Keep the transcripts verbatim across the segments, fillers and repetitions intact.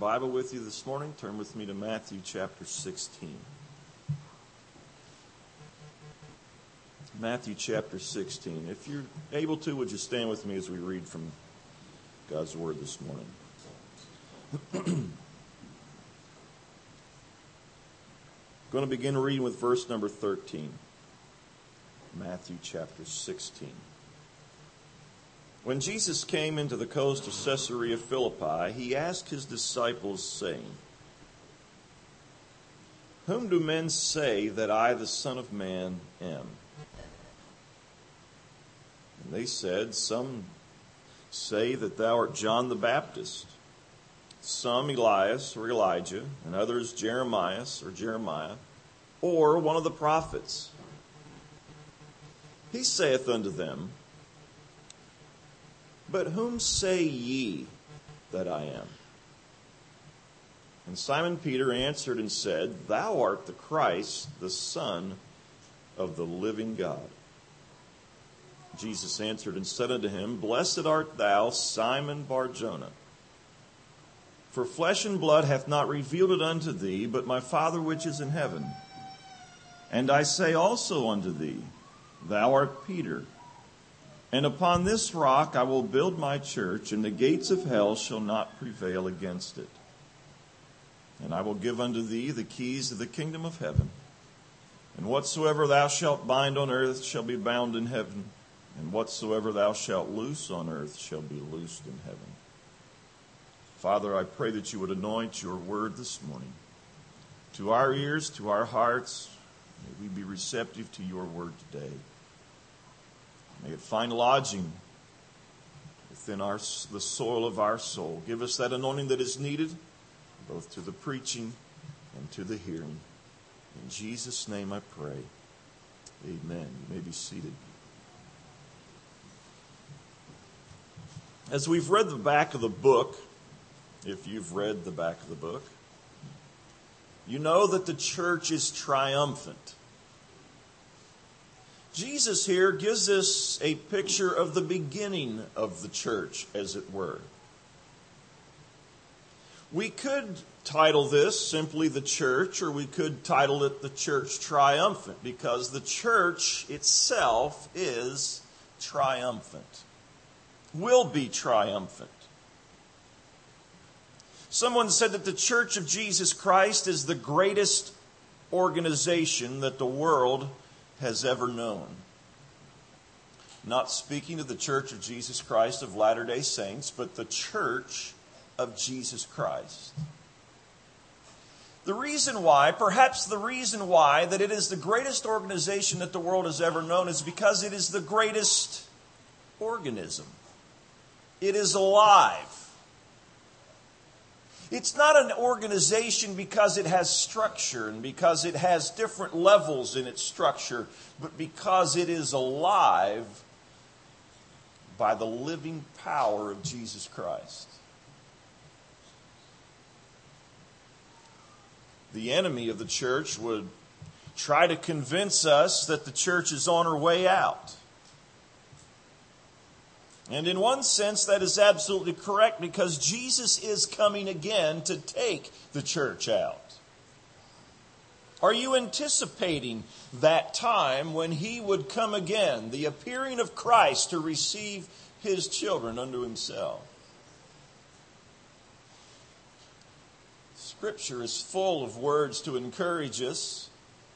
Bible with you this morning, turn with me to Matthew chapter sixteen. Matthew chapter sixteen. If you're able to, would you stand with me as we read from God's Word this morning? Going to begin reading with verse number thirteen. Matthew chapter sixteen. When Jesus came into the coast of Caesarea Philippi, he asked his disciples, saying, "Whom do men say that I, the Son of Man, am?" And they said, "Some say that thou art John the Baptist, some Elias or Elijah, and others Jeremiah or Jeremiah, or one of the prophets." He saith unto them, "But whom say ye that I am?" And Simon Peter answered and said, "Thou art the Christ, the Son of the living God." Jesus answered and said unto him, "Blessed art thou, Simon Bar-Jonah. For flesh and blood hath not revealed it unto thee, but my Father which is in heaven. And I say also unto thee, Thou art Peter, and upon this rock I will build my church, and the gates of hell shall not prevail against it. And I will give unto thee the keys of the kingdom of heaven. And whatsoever thou shalt bind on earth shall be bound in heaven, and whatsoever thou shalt loose on earth shall be loosed in heaven." Father, I pray that you would anoint your word this morning. To our ears, to our hearts, may we be receptive to your word today. May it find lodging within our, the soil of our soul. Give us that anointing that is needed, both to the preaching and to the hearing. In Jesus' name I pray. Amen. You may be seated. As we've read the back of the book, if you've read the back of the book, you know that the church is triumphant. Jesus here gives us a picture of the beginning of the church, as it were. We could title this simply the church, or we could title it the church triumphant, because the church itself is triumphant, will be triumphant. Someone said that the Church of Jesus Christ is the greatest organization that the world has ever known. Not speaking of the Church of Jesus Christ of Latter-day Saints, but the Church of Jesus Christ. The reason why, perhaps the reason why, that it is the greatest organization that the world has ever known is because it is the greatest organism. It is alive. It's not an organization because it has structure and because it has different levels in its structure, but because it is alive by the living power of Jesus Christ. The enemy of the church would try to convince us that the church is on her way out. And in one sense, that is absolutely correct, because Jesus is coming again to take the church out. Are you anticipating that time when he would come again, the appearing of Christ to receive his children unto himself? Scripture is full of words to encourage us.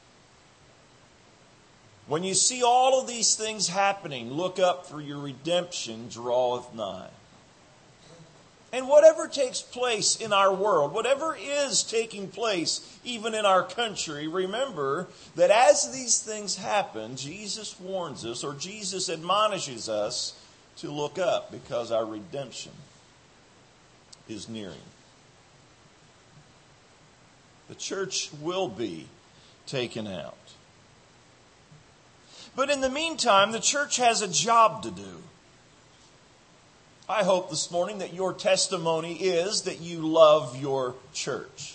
When you see all of these things happening, look up, for your redemption draweth nigh. And whatever takes place in our world, whatever is taking place even in our country, remember that as these things happen, Jesus warns us, or Jesus admonishes us to look up, because our redemption is nearing. The church will be taken out. But in the meantime, the church has a job to do. I hope this morning that your testimony is that you love your church.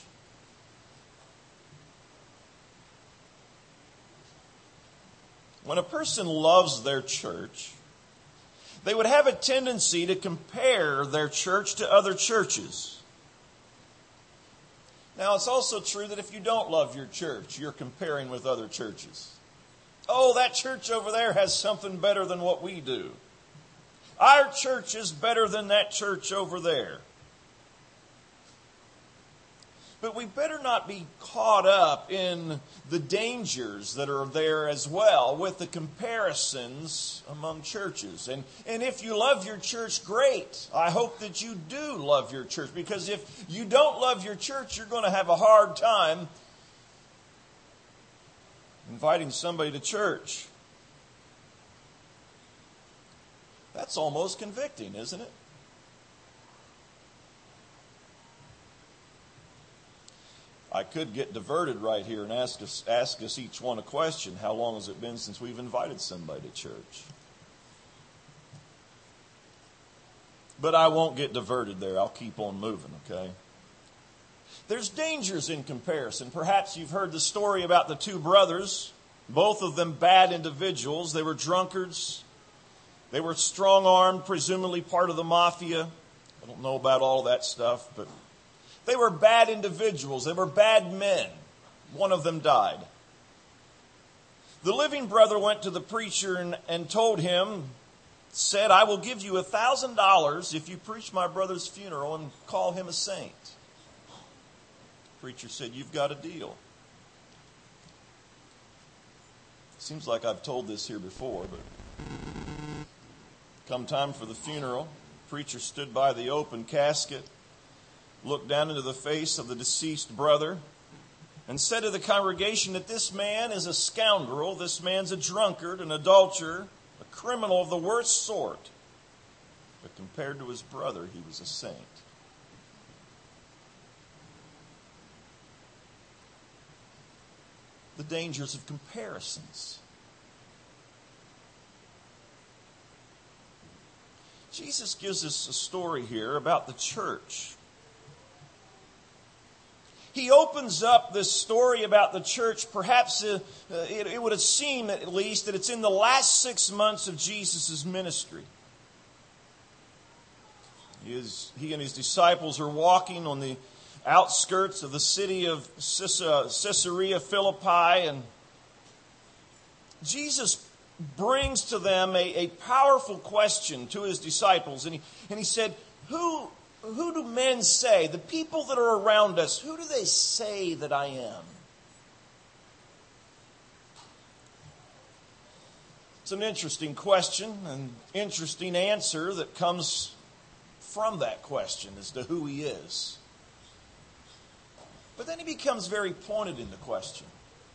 When a person loves their church, they would have a tendency to compare their church to other churches. Now, it's also true that if you don't love your church, you're comparing with other churches. Oh, that church over there has something better than what we do. Our church is better than that church over there. But we better not be caught up in the dangers that are there as well with the comparisons among churches. And, and if you love your church, great. I hope that you do love your church, because if you don't love your church, you're going to have a hard time inviting somebody to church. That's almost convicting, isn't it? I could get diverted right here and ask us, ask us each one a question. How long has it been since we've invited somebody to church? But I won't get diverted there. I'll keep on moving, okay? There's dangers in comparison. Perhaps you've heard the story about the two brothers, both of them bad individuals. They were drunkards. They were strong-armed, presumably part of the mafia. I don't know about all that stuff, but they were bad individuals. They were bad men. One of them died. The living brother went to the preacher and, and told him, said, I will give you a thousand dollars if you preach my brother's funeral and call him a saint. The preacher said, you've got a deal. Seems like I've told this here before, but come time for the funeral, the preacher stood by the open casket, looked down into the face of the deceased brother, and said to the congregation that this man is a scoundrel, this man's a drunkard, an adulterer, a criminal of the worst sort. But compared to his brother, he was a saint. The dangers of comparisons. Jesus gives us a story here about the church. He opens up this story about the church. Perhaps uh, it, it would seem at least that it's in the last six months of Jesus' ministry. He, is, he and his disciples are walking on the outskirts of the city of Caesarea Philippi, and Jesus brings to them a, a powerful question to his disciples. And he, and he said, Who Who do men say, the people that are around us, who do they say that I am? It's an interesting question, an interesting answer that comes from that question as to who he is. But then he becomes very pointed in the question.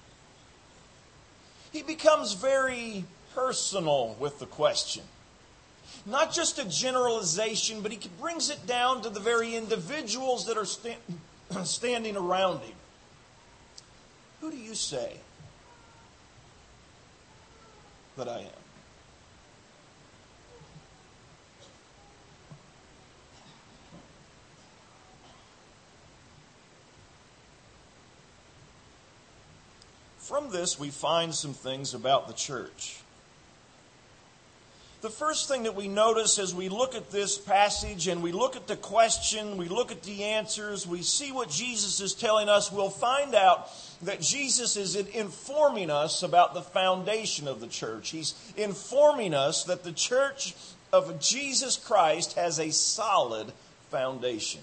He becomes very personal with the question. Not just a generalization, but he brings it down to the very individuals that are sta- standing around him. Who do you say that I am? From this, we find some things about the church. The first thing that we notice as we look at this passage and we look at the question, we look at the answers, we see what Jesus is telling us, we'll find out that Jesus is informing us about the foundation of the church. He's informing us that the church of Jesus Christ has a solid foundation.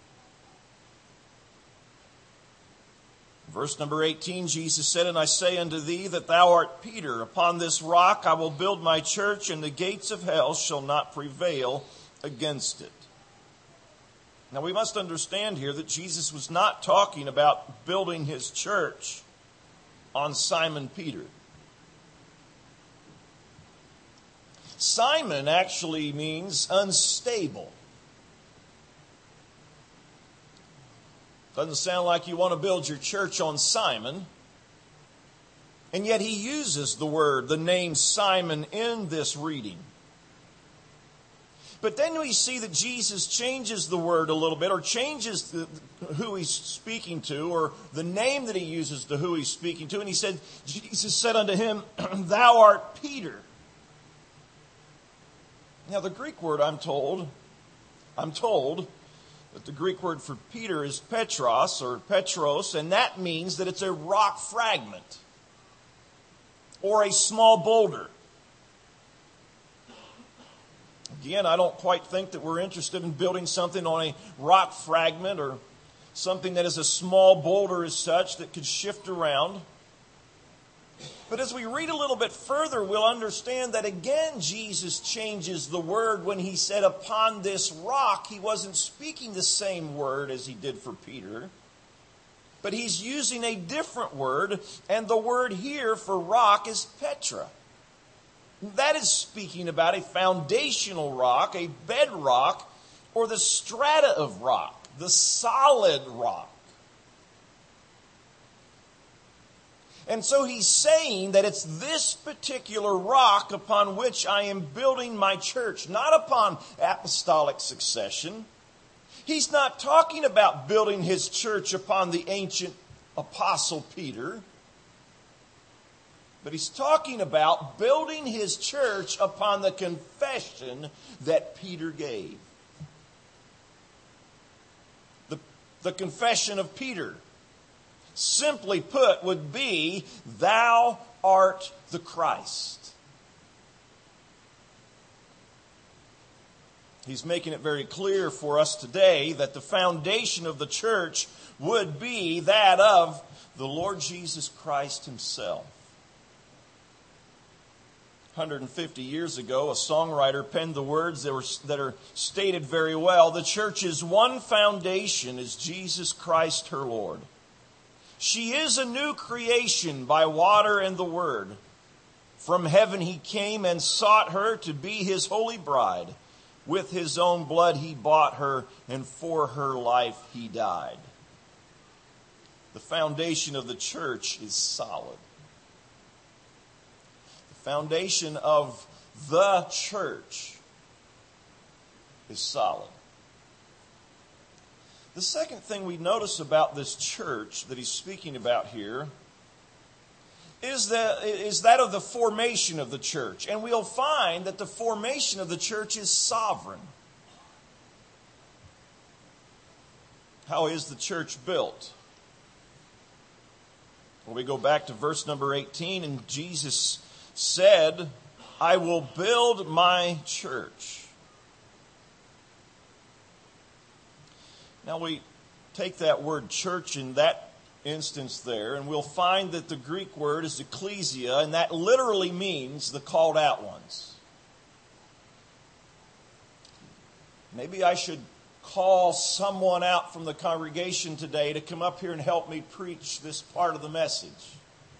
Verse number eighteen, Jesus said, And I say unto thee that thou art Peter. Upon this rock I will build my church, and the gates of hell shall not prevail against it. Now we must understand here that Jesus was not talking about building his church on Simon Peter. Simon actually means unstable. Doesn't sound like you want to build your church on Simon. And yet he uses the word, the name Simon in this reading. But then we see that Jesus changes the word a little bit, or changes the, who he's speaking to, or the name that he uses to who he's speaking to. And he said, Jesus said unto him, Thou art Peter. Now the Greek word I'm told, I'm told, But the Greek word for Peter is Petros or Petros, and that means that it's a rock fragment or a small boulder. Again, I don't quite think that we're interested in building something on a rock fragment or something that is a small boulder as such that could shift around. But as we read a little bit further, we'll understand that again Jesus changes the word when he said, upon this rock. He wasn't speaking the same word as he did for Peter, but he's using a different word, and the word here for rock is Petra. That is speaking about a foundational rock, a bedrock, or the strata of rock, the solid rock. And so he's saying that it's this particular rock upon which I am building my church, not upon apostolic succession. He's not talking about building his church upon the ancient apostle Peter, but he's talking about building his church upon the confession that Peter gave. The, the confession of Peter, simply put, would be, thou art the Christ. He's making it very clear for us today that the foundation of the church would be that of the Lord Jesus Christ himself. one hundred fifty years ago, a songwriter penned the words that, were, that are stated very well. The church's one foundation is Jesus Christ her Lord. She is a new creation by water and the word. From heaven he came and sought her to be his holy bride. With his own blood he bought her, and for her life he died. The foundation of the church is solid. The foundation of the church is solid. The second thing we notice about this church that he's speaking about here is that, is that of the formation of the church. And we'll find that the formation of the church is sovereign. How is the church built? Well, we go back to verse number eighteen, and Jesus said, I will build my church. Now we take that word church in that instance there, and we'll find that the Greek word is ecclesia, and that literally means the called out ones. Maybe I should call someone out from the congregation today to come up here and help me preach this part of the message.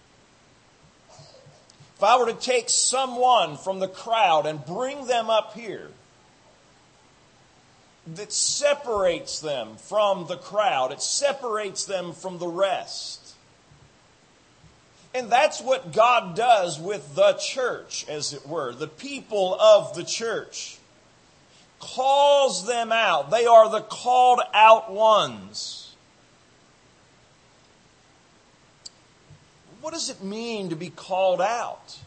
If I were to take someone from the crowd and bring them up here, that separates them from the crowd. It separates them from the rest. And that's what God does with the church, as it were. The people of the church. Calls them out. They are the called out ones. What does it mean to be called out?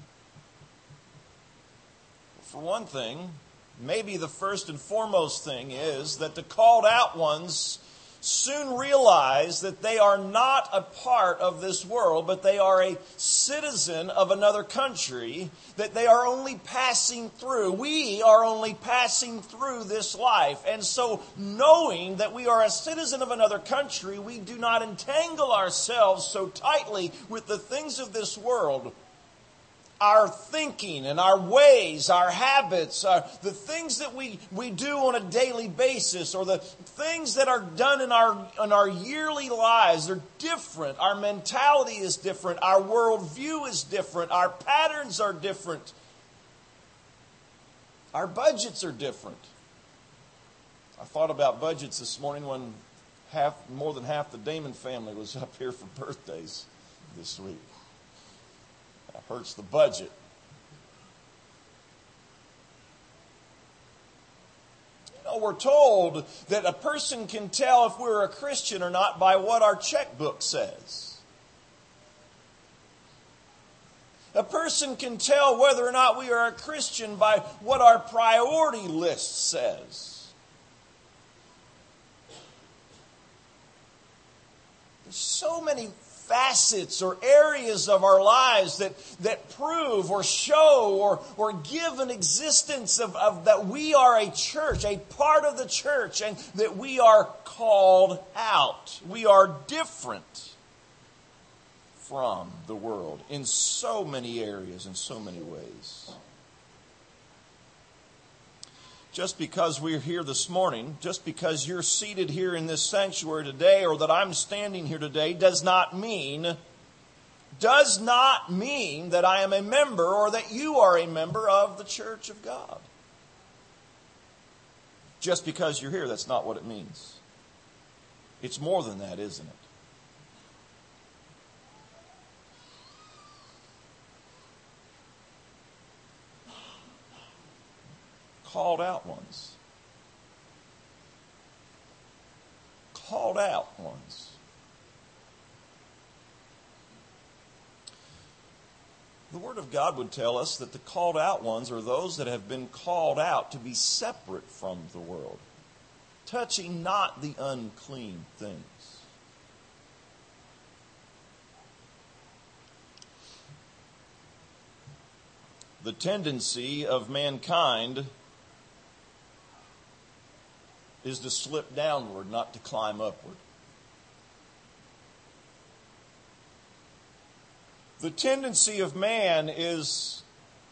For one thing, maybe the first and foremost thing is that the called out ones soon realize that they are not a part of this world, but they are a citizen of another country, that they are only passing through. We are only passing through this life. And so knowing that we are a citizen of another country, we do not entangle ourselves so tightly with the things of this world. Our thinking and our ways, our habits, our, the things that we, we do on a daily basis, or the things that are done in our, in our yearly lives, they're different. Our mentality is different. Our worldview is different. Our patterns are different. Our budgets are different. I thought about budgets this morning when half, more than half the Damon family was up here for birthdays this week. That hurts the budget. You know, we're told that a person can tell if we're a Christian or not by what our checkbook says. A person can tell whether or not we are a Christian by what our priority list says. There's so many facets or areas of our lives that, that prove or show or, or give an existence of, of that we are a church, a part of the church, and that we are called out. We are different from the world in so many areas, in so many ways. Just because we're here this morning, just because you're seated here in this sanctuary today, or that I'm standing here today, does not mean, does not mean that I am a member or that you are a member of the church of God. Just because you're here, that's not what it means. It's more than that, isn't it? Called out ones. Called out ones. The Word of God would tell us that the called out ones are those that have been called out to be separate from the world, touching not the unclean things. The tendency of mankind is to slip downward, not to climb upward. The tendency of man is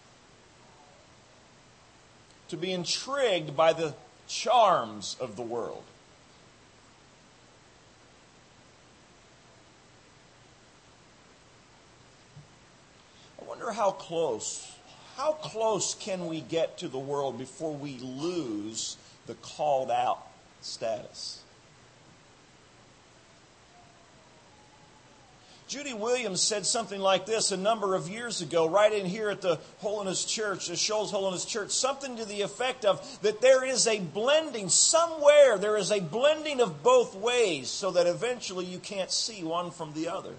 to be intrigued by the charms of the world. I wonder how close, how close can we get to the world before we lose the called out status? Judy Williams said something like this a number of years ago, right in here at the Holiness Church, the Shoals Holiness Church, something to the effect of that there is a blending somewhere, there is a blending of both ways so that eventually you can't see one from the other.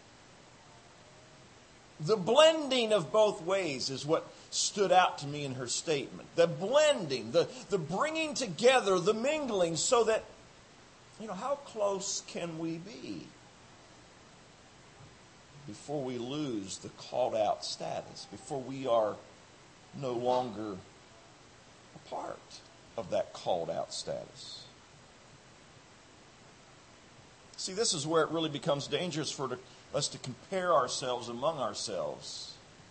The blending of both ways is what stood out to me in her statement. The blending, the, the bringing together, the mingling, so that, you know, how close can we be before we lose the called out status, before we are no longer a part of that called out status? See, this is where it really becomes dangerous for us to compare ourselves among ourselves.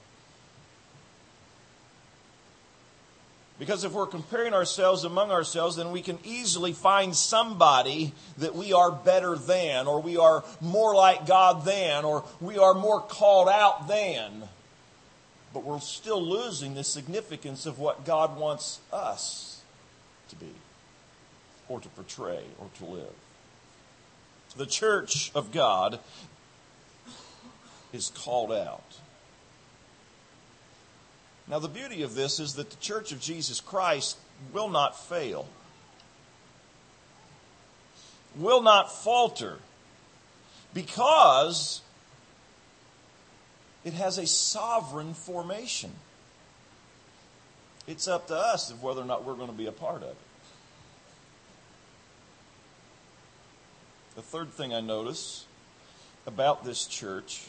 Because if we're comparing ourselves among ourselves, then we can easily find somebody that we are better than, or we are more like God than, or we are more called out than. But we're still losing the significance of what God wants us to be, or to portray, or to live. The church of God is called out. Now, the beauty of this is that the Church of Jesus Christ will not fail, will not falter, because it has a sovereign formation. It's up to us of whether or not we're going to be a part of it. The third thing I notice about this church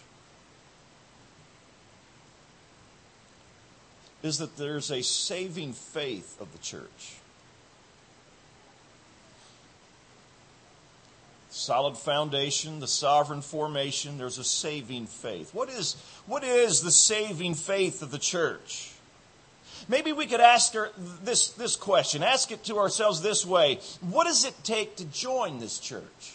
is that there's a saving faith of the church. Solid foundation, the sovereign formation, there's a saving faith. What is, what is the saving faith of the church? Maybe we could ask her this, this question, ask it to ourselves this way. What does it take to join this church?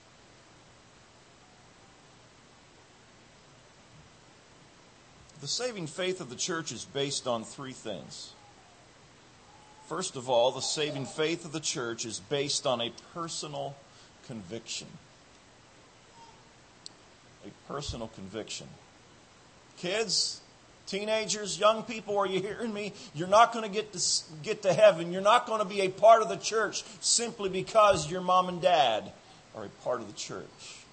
The saving faith of the church is based on three things. First of all, the saving faith of the church is based on a personal conviction. A personal conviction. Kids, teenagers, young people, are you hearing me? You're not going to get to get to heaven. You're not going to be a part of the church simply because your mom and dad are a part of the church.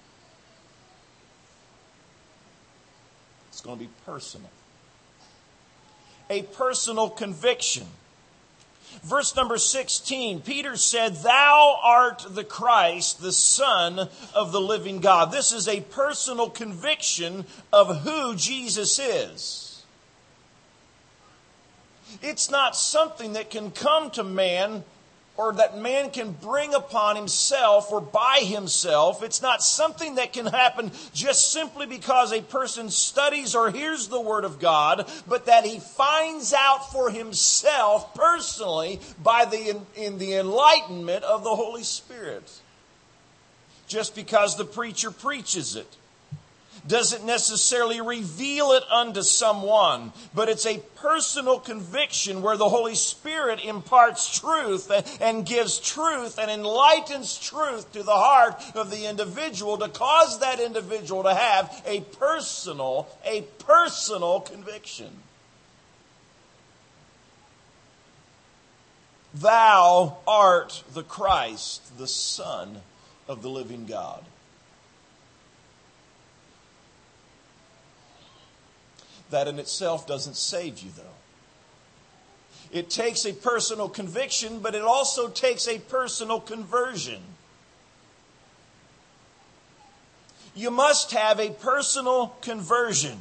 It's going to be personal. A personal conviction. Verse number sixteen, Peter said, "Thou art the Christ, the Son of the living God." This is a personal conviction of who Jesus is. It's not something that can come to man or that man can bring upon himself or by himself. It's not something that can happen just simply because a person studies or hears the Word of God, but that he finds out for himself personally by the in the enlightenment of the Holy Spirit. Just because the preacher preaches it doesn't necessarily reveal it unto someone, but it's a personal conviction where the Holy Spirit imparts truth and gives truth and enlightens truth to the heart of the individual to cause that individual to have a personal, a personal conviction. Thou art the Christ, the Son of the living God. That in itself doesn't save you, though. It takes a personal conviction, but it also takes a personal conversion. You must have a personal conversion.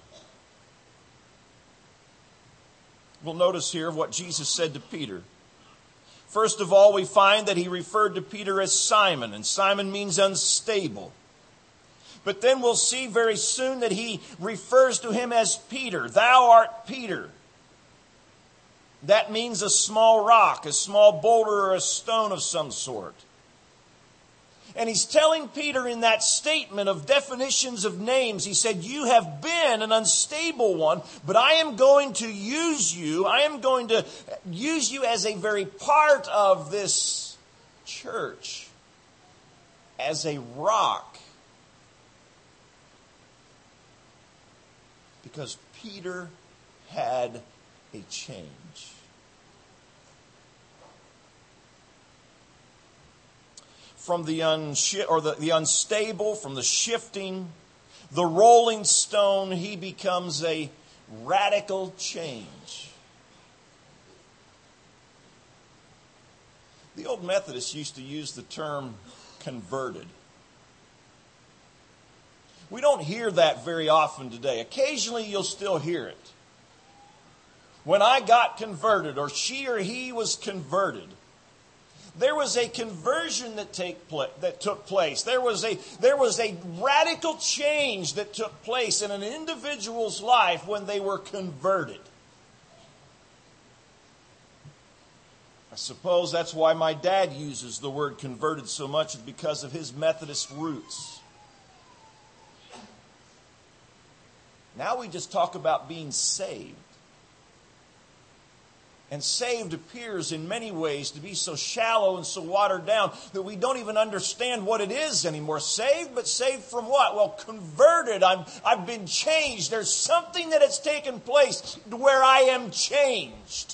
We'll notice here what Jesus said to Peter. First of all, we find that he referred to Peter as Simon, and Simon means unstable. But then we'll see very soon that he refers to him as Peter. Thou art Peter. That means a small rock, a small boulder, or a stone of some sort. And he's telling Peter in that statement of definitions of names, he said, you have been an unstable one, but I am going to use you. I am going to use you as a very part of this church, as a rock. Because Peter had a change. From the, unshi- or the, the unstable, from the shifting, the rolling stone, he becomes a radical change. The old Methodists used to use the term converted. We don't hear that very often today. Occasionally you'll still hear it. When I got converted, or she or he was converted, there was a conversion that take pla- that took place. There was a there was a radical change that took place in an individual's life when they were converted. I suppose that's why my dad uses the word converted so much, is because of his Methodist roots. Now we just talk about being saved. And saved appears in many ways to be so shallow and so watered down that we don't even understand what it is anymore. Saved, but saved from what? Well, converted. I'm, I've been changed. There's something that has taken place where I am changed.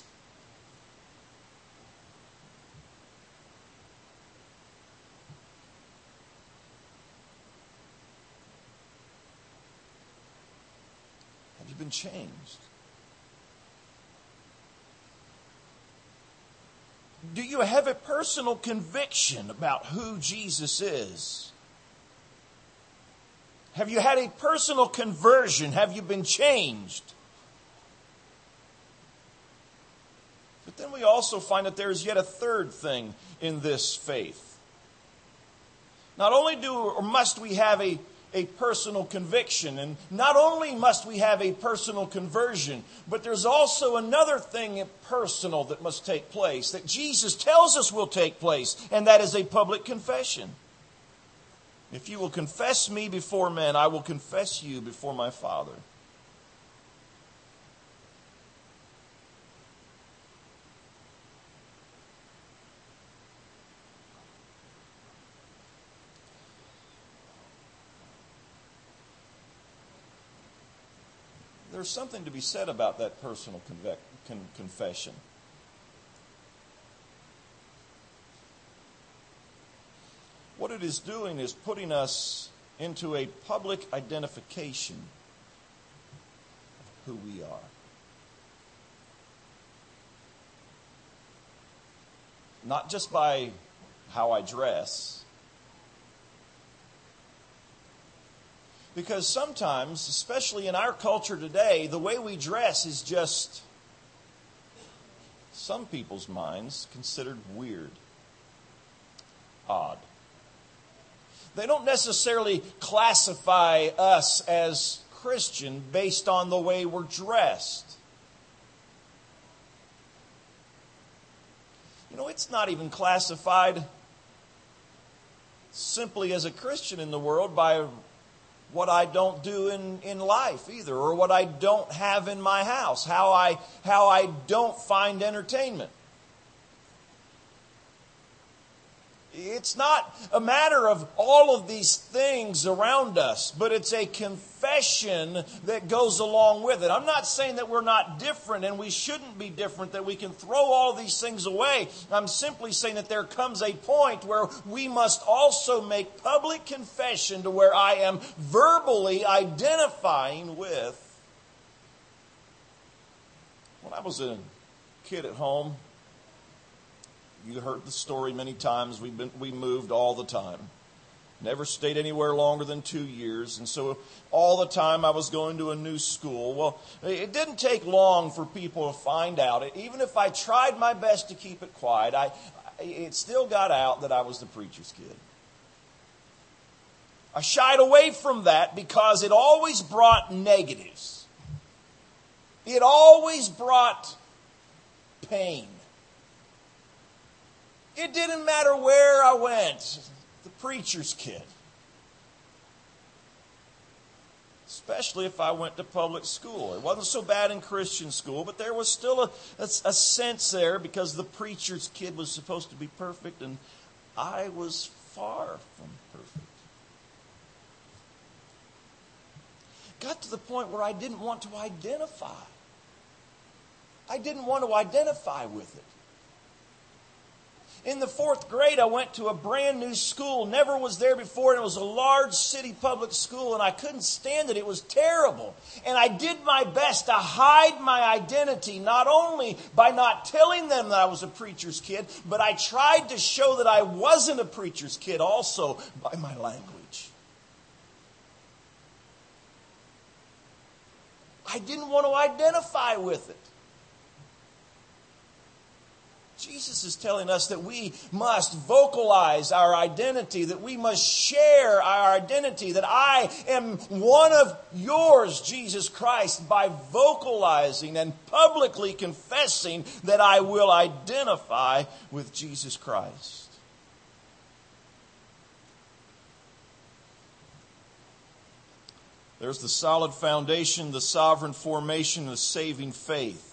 Been changed. Do you have a personal conviction about who Jesus is? Have you had a personal conversion? Have you been changed? But then we also find that there is yet a third thing in this faith. Not only do or must we have a a personal conviction. And not only must we have a personal conversion, but there's also another thing personal that must take place, that Jesus tells us will take place, and that is a public confession. If you will confess me before men, I will confess you before my Father. There's something to be said about that personal conve- con- confession. What it is doing is putting us into a public identification of who we are. not just by how I dress. Because sometimes, especially in our culture today, the way we dress is just, some people's minds, considered weird, odd. They don't necessarily classify us as Christian based on the way we're dressed. You know, it's not even classified simply as a Christian in the world by what I don't do in, in life either, or what I don't have in my house, how I, how I don't find entertainment. It's not a matter of all of these things around us, but it's a confession that goes along with it. I'm not saying that we're not different and we shouldn't be different, that we can throw all these things away. I'm simply saying that there comes a point where we must also make public confession to where I am verbally identifying with. When I was a kid at home, you heard the story many times. We've been, we moved all the time. Never stayed anywhere longer than two years. And so all the time I was going to a new school. Well, it didn't take long for people to find out. Even if I tried my best to keep it quiet, I, it still got out that I was the preacher's kid. I shied away from that because it always brought negatives. It always brought pain. It didn't matter where I went, the preacher's kid. Especially if I went to public school. It wasn't so bad in Christian school, but there was still a, a, a sense there because the preacher's kid was supposed to be perfect, and I was far from perfect. Got to the point where I didn't want to identify. I didn't want to identify with it. In the fourth grade, I went to a brand new school. Never was there before. And it was a large city public school, and I couldn't stand it. It was terrible. And I did my best to hide my identity, not only by not telling them that I was a preacher's kid, but I tried to show that I wasn't a preacher's kid also by my language. I didn't want to identify with it. Jesus is telling us that we must vocalize our identity, that we must share our identity, that I am one of yours, Jesus Christ, by vocalizing and publicly confessing that I will identify with Jesus Christ. There's the solid foundation, the sovereign formation, the saving faith.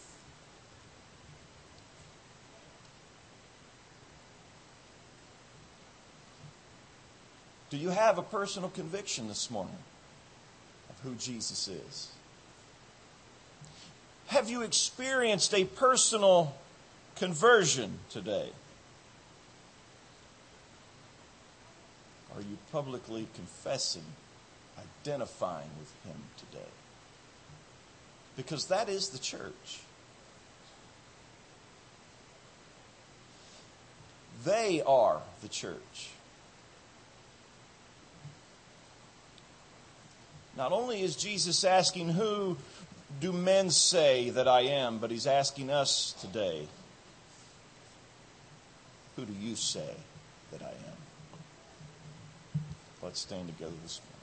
Do you have a personal conviction this morning of who Jesus is? Have you experienced a personal conversion today? Are you publicly confessing, identifying with Him today? Because that is the church. They are the church. Not only is Jesus asking, who do men say that I am? But He's asking us today, who do you say that I am? Let's stand together this morning.